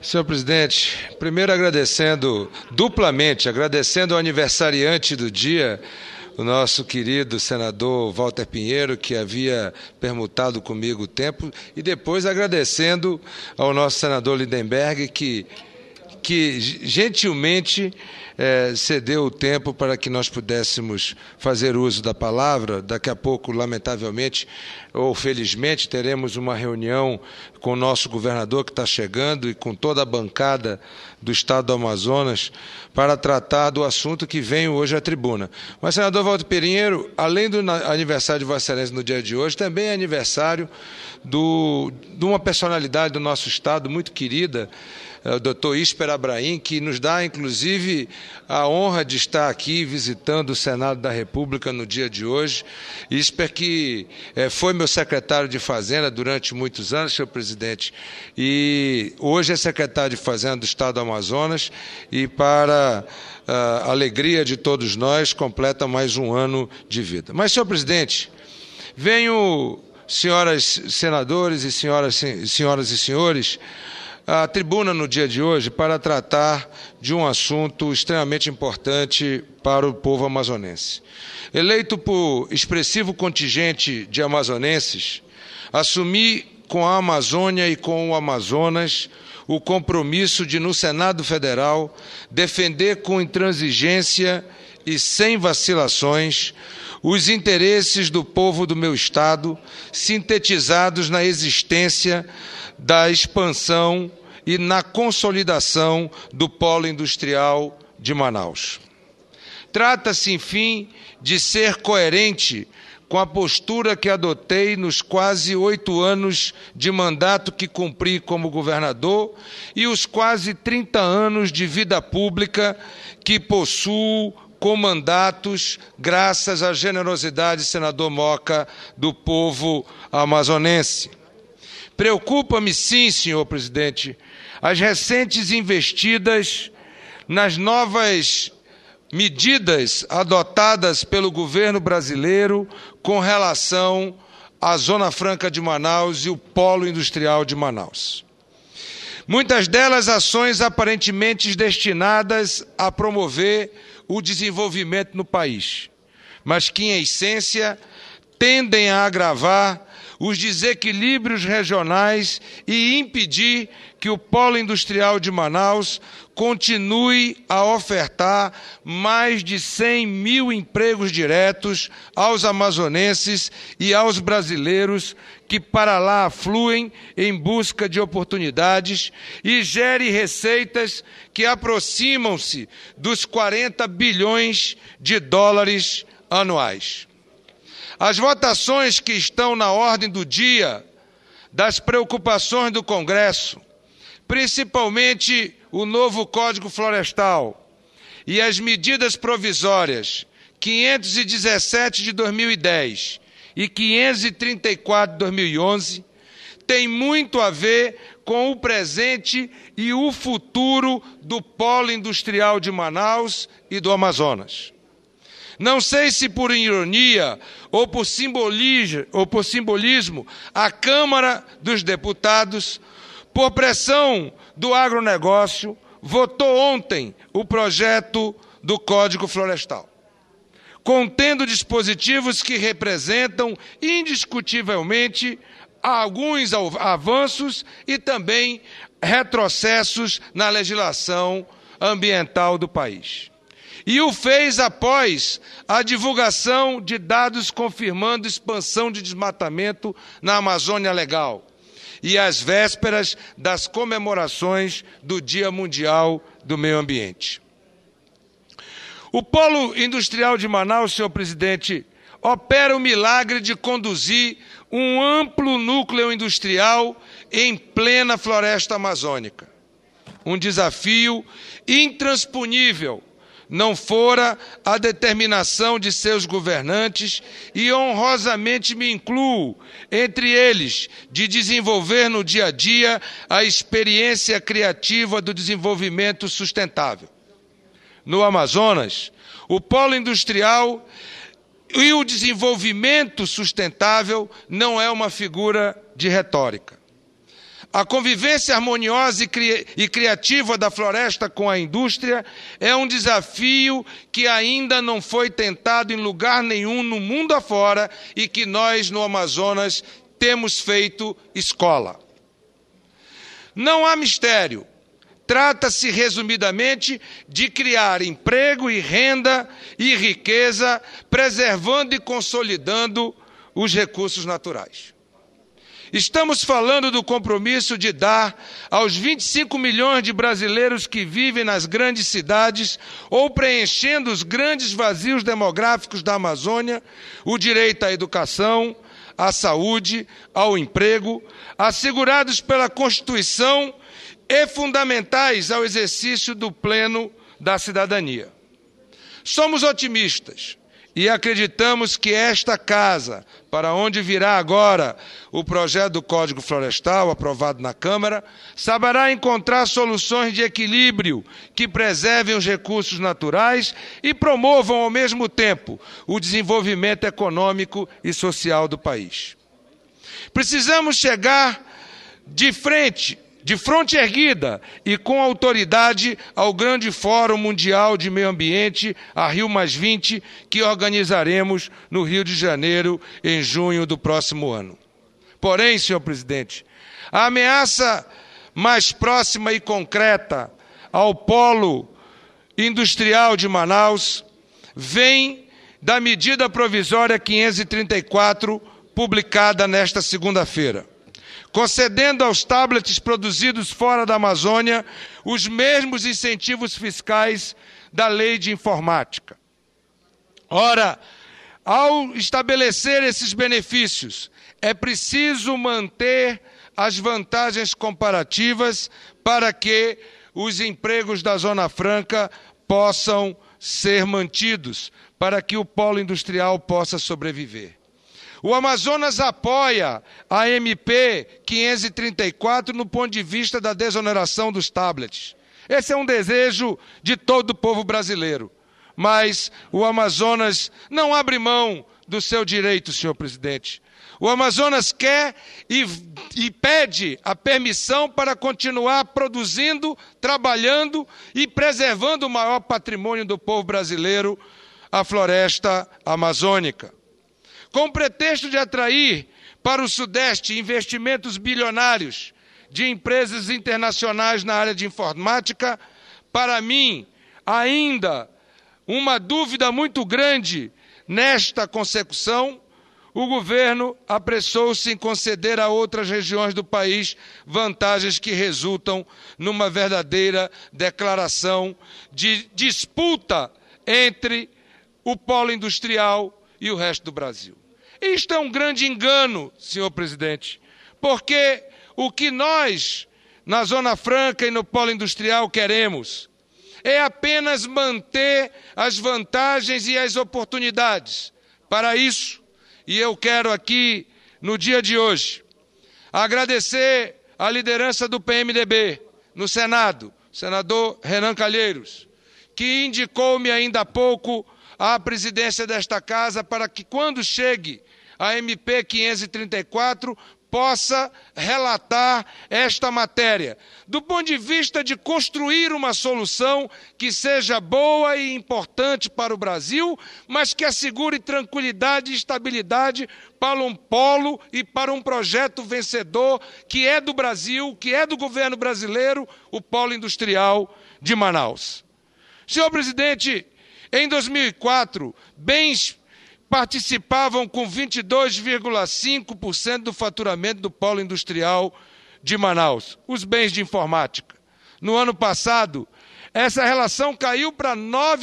Senhor presidente, primeiro agradecendo duplamente, agradecendo ao aniversariante do dia, o nosso querido senador Walter Pinheiro, que havia permutado comigo o tempo, e depois agradecendo ao nosso senador Lindenberg, que gentilmente cedeu o tempo para que nós pudéssemos fazer uso da palavra. Daqui a pouco, lamentavelmente, ou felizmente, teremos uma reunião com o nosso governador que está chegando e com toda a bancada do Estado do Amazonas para tratar do assunto que vem hoje à tribuna. Mas, senador Walter Pinheiro, além do aniversário de Vossa Excelência no dia de hoje, também é aniversário de uma personalidade do nosso Estado muito querida, o doutor Isper Abraim, que nos dá, inclusive, a honra de estar aqui visitando o Senado da República no dia de hoje. Isper, que foi meu secretário de Fazenda durante muitos anos, senhor presidente, e hoje é secretário de Fazenda do Estado do Amazonas, e para a alegria de todos nós, completa mais um ano de vida. Mas, senhor presidente, venho, senhoras senadores e senhoras e senhores, a tribuna no dia de hoje para tratar de um assunto extremamente importante para o povo amazonense. Eleito por expressivo contingente de amazonenses, assumi com a Amazônia e com o Amazonas o compromisso de, no Senado Federal, defender com intransigência e sem vacilações os interesses do povo do meu Estado, sintetizados na existência da expansão e na consolidação do polo industrial de Manaus. Trata-se, enfim, de ser coerente com a postura que adotei nos quase 8 anos de mandato que cumpri como governador e os quase 30 anos de vida pública que possuo com mandatos, graças à generosidade, senador Moca, do povo amazonense. Preocupa-me, sim, senhor presidente, as recentes investidas nas novas medidas adotadas pelo governo brasileiro com relação à Zona Franca de Manaus e o polo industrial de Manaus. Muitas delas ações aparentemente destinadas a promover o desenvolvimento no país, mas que, em essência, tendem a agravar os desequilíbrios regionais e impedir que o polo industrial de Manaus continue a ofertar mais de 100 mil empregos diretos aos amazonenses e aos brasileiros que para lá afluem em busca de oportunidades e gere receitas que aproximam-se dos 40 bilhões de dólares anuais. As votações que estão na ordem do dia das preocupações do Congresso, principalmente o novo Código Florestal e as medidas provisórias 517 de 2010 e 534 de 2011, têm muito a ver com o presente e o futuro do polo industrial de Manaus e do Amazonas. Não sei se por ironia ou por simbolismo, a Câmara dos Deputados, por pressão do agronegócio, votou ontem o projeto do Código Florestal, contendo dispositivos que representam indiscutivelmente alguns avanços e também retrocessos na legislação ambiental do país. E o fez após a divulgação de dados confirmando expansão de desmatamento na Amazônia Legal e às vésperas das comemorações do Dia Mundial do Meio Ambiente. O Polo Industrial de Manaus, senhor presidente, opera o milagre de conduzir um amplo núcleo industrial em plena floresta amazônica. Um desafio intransponível não fora a determinação de seus governantes e honrosamente me incluo entre eles de desenvolver no dia a dia a experiência criativa do desenvolvimento sustentável. No Amazonas, o polo industrial e o desenvolvimento sustentável não é uma figura de retórica. A convivência harmoniosa e criativa da floresta com a indústria é um desafio que ainda não foi tentado em lugar nenhum no mundo afora e que nós, no Amazonas, temos feito escola. Não há mistério. Trata-se, resumidamente, de criar emprego e renda e riqueza, preservando e consolidando os recursos naturais. Estamos falando do compromisso de dar aos 25 milhões de brasileiros que vivem nas grandes cidades ou preenchendo os grandes vazios demográficos da Amazônia o direito à educação, à saúde, ao emprego, assegurados pela Constituição e fundamentais ao exercício do pleno da cidadania. Somos otimistas e acreditamos que esta casa, para onde virá agora o projeto do Código Florestal, aprovado na Câmara, saberá encontrar soluções de equilíbrio que preservem os recursos naturais e promovam, ao mesmo tempo, o desenvolvimento econômico e social do país. Precisamos chegar de fronte erguida e com autoridade ao grande Fórum Mundial de Meio Ambiente, a Rio+20, que organizaremos no Rio de Janeiro em junho do próximo ano. Porém, senhor presidente, a ameaça mais próxima e concreta ao polo industrial de Manaus vem da medida provisória 534, publicada nesta segunda-feira, concedendo aos tablets produzidos fora da Amazônia os mesmos incentivos fiscais da lei de informática. Ora, ao estabelecer esses benefícios, é preciso manter as vantagens comparativas para que os empregos da Zona Franca possam ser mantidos, para que o polo industrial possa sobreviver. O Amazonas apoia a MP 534 no ponto de vista da desoneração dos tablets. Esse é um desejo de todo o povo brasileiro. Mas o Amazonas não abre mão do seu direito, senhor presidente. O Amazonas quer e pede a permissão para continuar produzindo, trabalhando e preservando o maior patrimônio do povo brasileiro, a floresta amazônica. Com o pretexto de atrair para o Sudeste investimentos bilionários de empresas internacionais na área de informática, para mim, ainda uma dúvida muito grande nesta consecução, o governo apressou-se em conceder a outras regiões do país vantagens que resultam numa verdadeira declaração de disputa entre o polo industrial e o resto do Brasil. Isto é um grande engano, senhor presidente, porque o que nós, na Zona Franca e no polo industrial, queremos é apenas manter as vantagens e as oportunidades. Para isso, e eu quero aqui, no dia de hoje, agradecer a liderança do PMDB no Senado, o senador Renan Calheiros, que indicou-me ainda há pouco à presidência desta casa para que, quando chegue a MP 534, possa relatar esta matéria, do ponto de vista de construir uma solução que seja boa e importante para o Brasil, mas que assegure tranquilidade e estabilidade para um polo e para um projeto vencedor que é do Brasil, que é do governo brasileiro, o polo industrial de Manaus. Senhor presidente, em 2004, bens participavam com 22,5% do faturamento do polo industrial de Manaus, os bens de informática. No ano passado, essa relação caiu para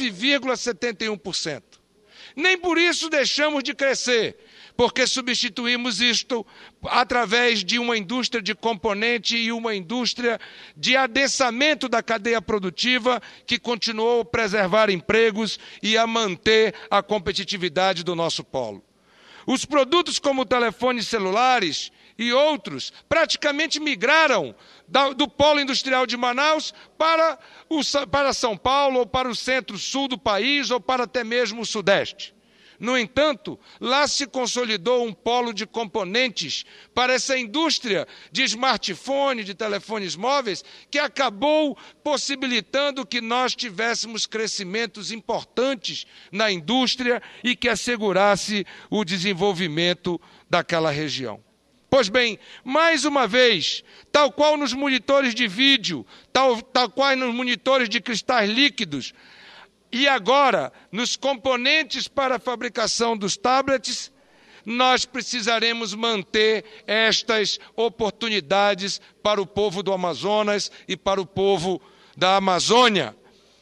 9,71%. Nem por isso deixamos de crescer, porque substituímos isto através de uma indústria de componente e uma indústria de adensamento da cadeia produtiva que continuou a preservar empregos e a manter a competitividade do nosso polo. Os produtos como telefones celulares e outros praticamente migraram do polo industrial de Manaus para São Paulo, ou para o centro-sul do país, ou para até mesmo o sudeste. No entanto, lá se consolidou um polo de componentes para essa indústria de smartphone, de telefones móveis, que acabou possibilitando que nós tivéssemos crescimentos importantes na indústria e que assegurasse o desenvolvimento daquela região. Pois bem, mais uma vez, tal qual nos monitores de vídeo, tal qual nos monitores de cristais líquidos, e agora, nos componentes para a fabricação dos tablets, nós precisaremos manter estas oportunidades para o povo do Amazonas e para o povo da Amazônia.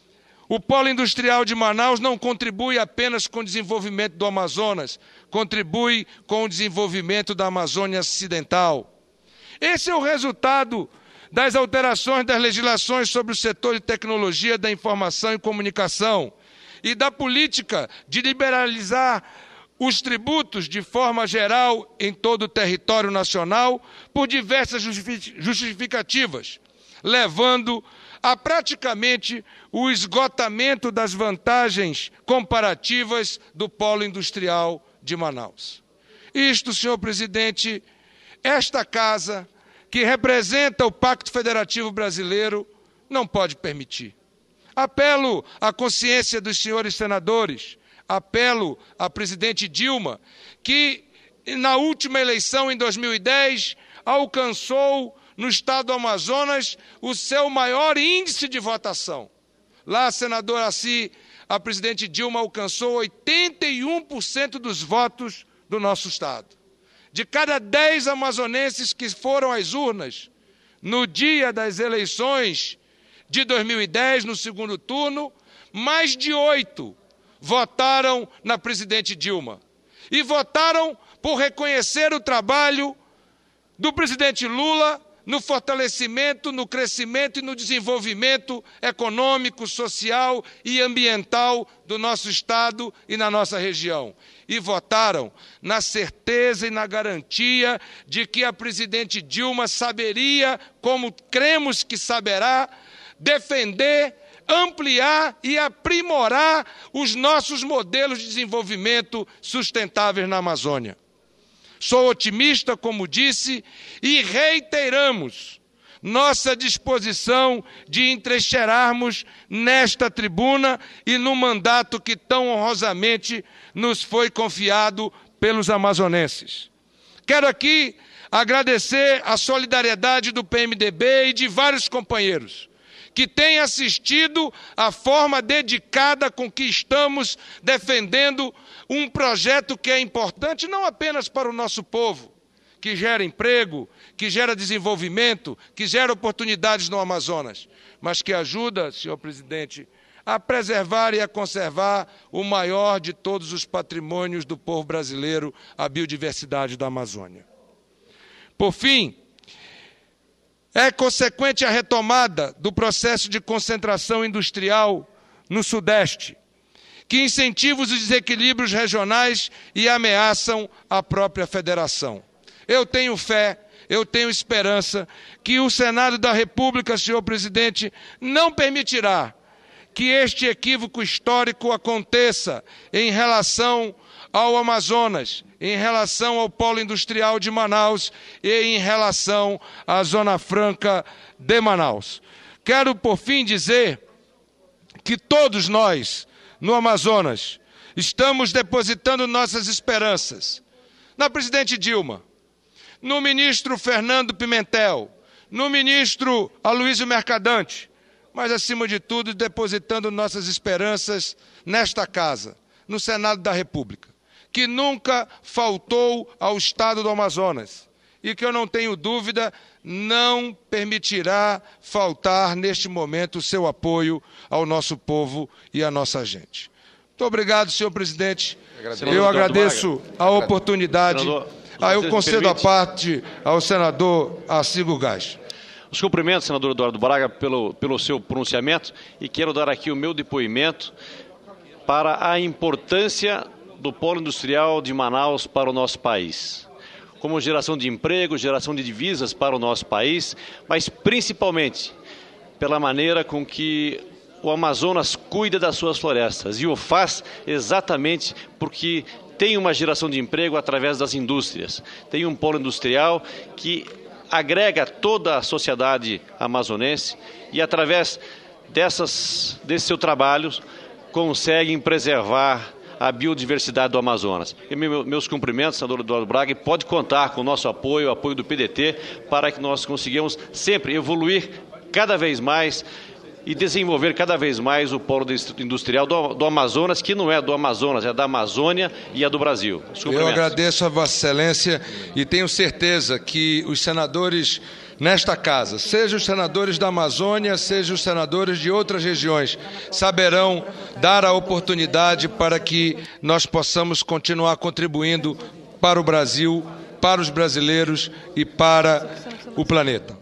O polo industrial de Manaus não contribui apenas com o desenvolvimento do Amazonas, contribui com o desenvolvimento da Amazônia Ocidental. Esse é o resultado das alterações das legislações sobre o setor de tecnologia da informação e comunicação e da política de liberalizar os tributos de forma geral em todo o território nacional por diversas justificativas, levando a praticamente o esgotamento das vantagens comparativas do polo industrial de Manaus. Isto, senhor presidente, esta casa, que representa o Pacto Federativo Brasileiro, não pode permitir. Apelo à consciência dos senhores senadores, apelo à presidente Dilma, que na última eleição, em 2010, alcançou no estado do Amazonas o seu maior índice de votação. Lá, senador Assi, a presidente Dilma alcançou 81% dos votos do nosso estado. De cada 10 amazonenses que foram às urnas no dia das eleições de 2010, no segundo turno, mais de 8 votaram na presidente Dilma. E votaram por reconhecer o trabalho do presidente Lula no fortalecimento, no crescimento e no desenvolvimento econômico, social e ambiental do nosso estado e na nossa região. E votaram na certeza e na garantia de que a presidente Dilma saberia, como cremos que saberá, defender, ampliar e aprimorar os nossos modelos de desenvolvimento sustentáveis na Amazônia. Sou otimista, como disse, e reiteramos nossa disposição de entrincheirarmos nesta tribuna e no mandato que tão honrosamente nos foi confiado pelos amazonenses. Quero aqui agradecer a solidariedade do PMDB e de vários companheiros que têm assistido à forma dedicada com que estamos defendendo um projeto que é importante não apenas para o nosso povo, que gera emprego, que gera desenvolvimento, que gera oportunidades no Amazonas, mas que ajuda, senhor presidente, a preservar e a conservar o maior de todos os patrimônios do povo brasileiro, a biodiversidade da Amazônia. Por fim, é consequente a retomada do processo de concentração industrial no Sudeste, que incentiva os desequilíbrios regionais e ameaçam a própria federação. Eu tenho fé, eu tenho esperança que o Senado da República, senhor presidente, não permitirá que este equívoco histórico aconteça em relação ao Amazonas, em relação ao polo industrial de Manaus e em relação à Zona Franca de Manaus. Quero, por fim, dizer que todos nós, no Amazonas, estamos depositando nossas esperanças na presidente Dilma, no ministro Fernando Pimentel, no ministro Aloysio Mercadante, mas, acima de tudo, depositando nossas esperanças nesta casa, no Senado da República, que nunca faltou ao Estado do Amazonas e que, eu não tenho dúvida, não permitirá faltar, neste momento, o seu apoio ao nosso povo e à nossa gente. Muito obrigado, senhor presidente. Eu agradeço a oportunidade. Eu concedo a parte ao senador Assi Gugás. Os cumprimentos, senador Eduardo Braga, pelo seu pronunciamento, e quero dar aqui o meu depoimento para a importância do polo industrial de Manaus para o nosso país, como geração de emprego, geração de divisas para o nosso país, mas principalmente pela maneira com que o Amazonas cuida das suas florestas e o faz exatamente porque tem uma geração de emprego através das indústrias. Tem um polo industrial que agrega toda a sociedade amazonense e através desse seu trabalho conseguem preservar a biodiversidade do Amazonas. E meus cumprimentos, senador Eduardo Braga, e pode contar com o nosso apoio, o apoio do PDT, para que nós consigamos sempre evoluir cada vez mais e desenvolver cada vez mais o polo industrial do Amazonas, que não é do Amazonas, é da Amazônia e é do Brasil. Eu agradeço a Vossa Excelência e tenho certeza que os senadores nesta casa, seja os senadores da Amazônia, seja os senadores de outras regiões, saberão dar a oportunidade para que nós possamos continuar contribuindo para o Brasil, para os brasileiros e para o planeta.